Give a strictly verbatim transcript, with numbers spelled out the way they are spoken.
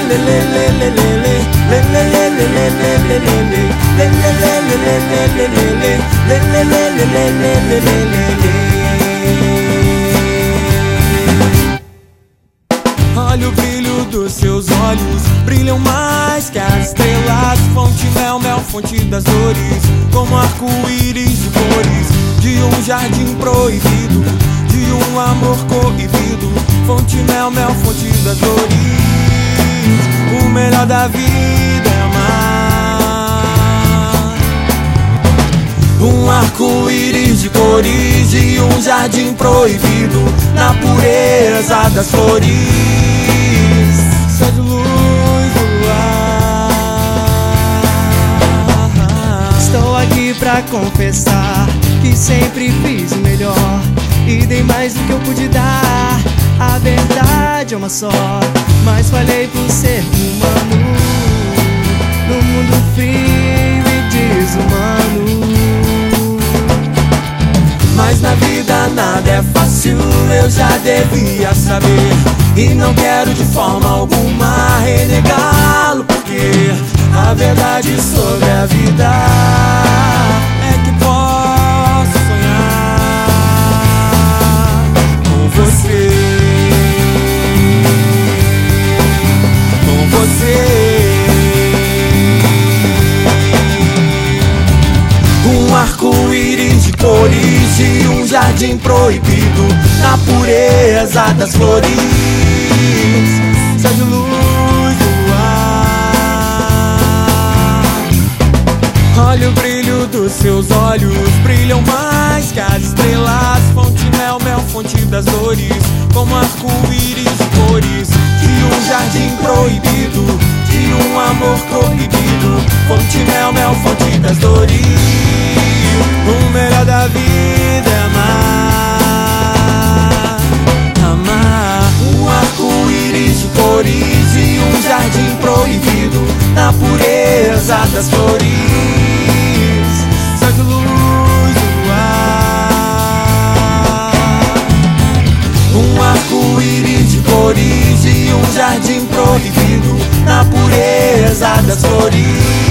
Olha o brilho dos seus olhos, brilham mais que as estrelas. Fonte mel, mel, fonte das dores, como arco-íris de cores, de um jardim proibido, de um amor coibido. Fonte mel, mel, fonte das dores, o melhor da vida é amar. Um arco-íris de cores, de um jardim proibido, na pureza das flores, céu de luz do luar. Estou aqui pra confessar que sempre fiz o melhor e dei mais do que eu pude dar. A verdade é uma só, mas falhei por ser humano, no mundo frio e desumano. Mas na vida nada é fácil, eu já devia saber, e não quero de forma alguma renegá-lo, porque a verdade sobre a vida é que posso sonhar com você, com você. Um arco-íris de cores, de um jardim proibido, na pureza das flores, céu de luz do ar. Olha o brilho dos seus olhos, brilham mais que as estrelas. Fonte mel, mel, fonte das dores, como arco-íris de cores, de um jardim proibido, de um amor proibido. Fonte mel, mel, fonte das dores, o melhor da vida é amar. Amar. Um arco-íris de cores, de um jardim proibido, na pureza das flores, céu de luz do ar. Um arco-íris de cores, de um jardim proibido, na pureza das flores.